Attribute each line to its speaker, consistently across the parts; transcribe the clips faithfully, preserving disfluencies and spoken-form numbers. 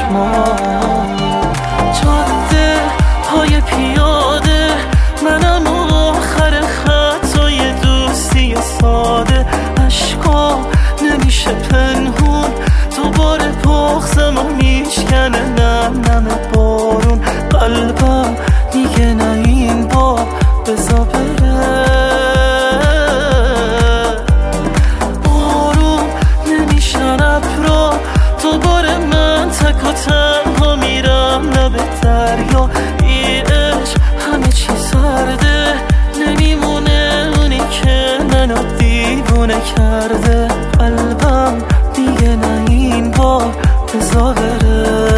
Speaker 1: چشمان. جاده های پیاده منم آخر خطای دوستی ساده. عشقا نمیشه پنهون دوباره بغضم و میشکنه نم نم بارون. قلبم دیگه نه این بار بزا بره. بارون نمیشن ابرا دوباره من تک و تنها میرم لب دریا. ای عشق همه چی سرده نمیمونه اونی که منو دیوونه کرده. قلبم دیگه نه این بار بزا بره.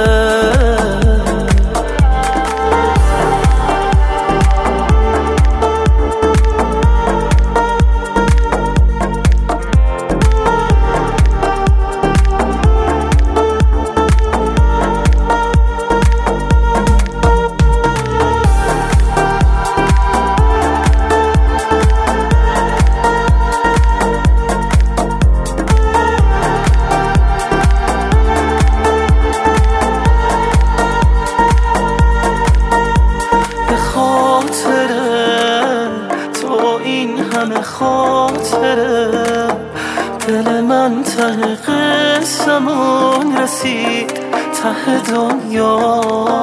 Speaker 1: همه خاطره دل من ته قسمون رسید ته دنیا.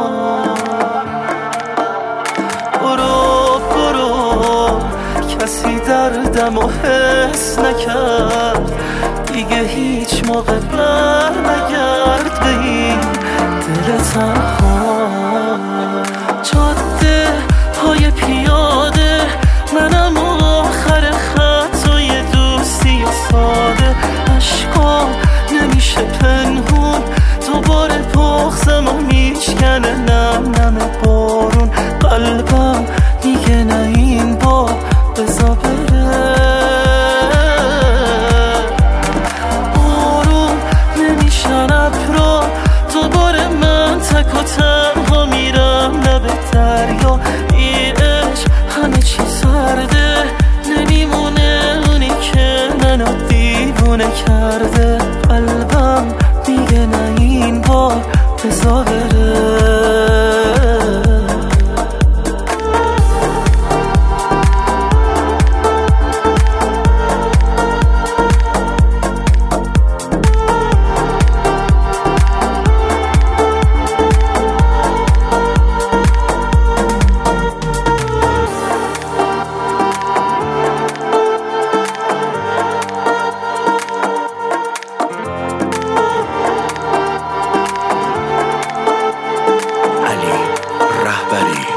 Speaker 1: برو برو کسی دردم و حس نکرد دیگه هیچ موقع بر نگرد به این دل تنها. جاده های پیاده منم آخر خطای دوستی ساده. عشقا نمیشه پنهون دوباره بغضم و میشکنه نم نم بارون. قلبم دیگه نه این بار بزا بره. بارون نمیشن ابرا دوباره من تک و تنها میرم لب دریا. ای عشق همه چی سرده نمیمونه اونی که منو دیوونه کرده. قلبم دیگه نه این بار بزا بره.
Speaker 2: علی رهبری.